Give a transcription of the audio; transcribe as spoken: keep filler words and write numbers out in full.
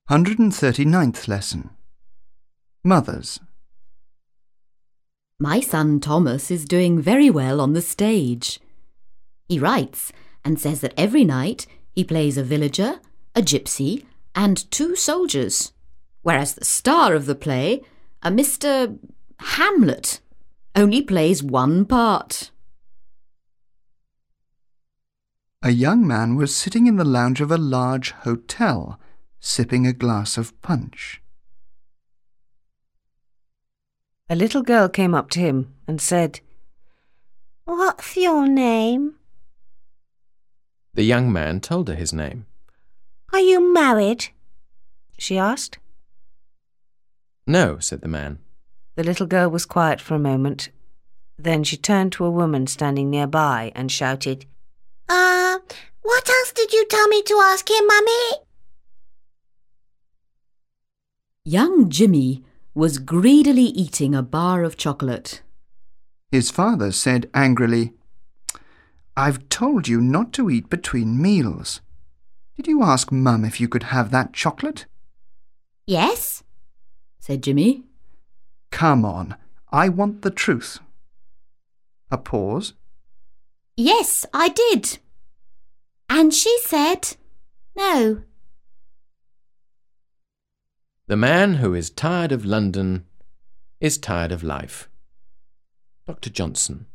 one hundred thirty-ninth lesson. Mothers. My son Thomas is doing very well on the stage. He writes and says that every night he plays a villager, a gypsy, and two soldiers, whereas the star of the play, a Mister Hamlet, only plays one part. A young man was sitting in the lounge of a large hotel, sipping a glass of punch. A little girl came up to him and said, "What's your name?" The young man told her his name. "Are you married?" she asked. "No," said the man. The little girl was quiet for a moment. Then she turned to a woman standing nearby and shouted, Uh, what else did you tell me to ask him, Mummy?" Young Jimmy was greedily eating a bar of chocolate. His father said angrily, "I've told you not to eat between meals. Did you ask Mum if you could have that chocolate?" "Yes," said Jimmy. "Come on, I want the truth." A pause. "Yes, I did. And she said no." The man who is tired of London is tired of life. Doctor Johnson.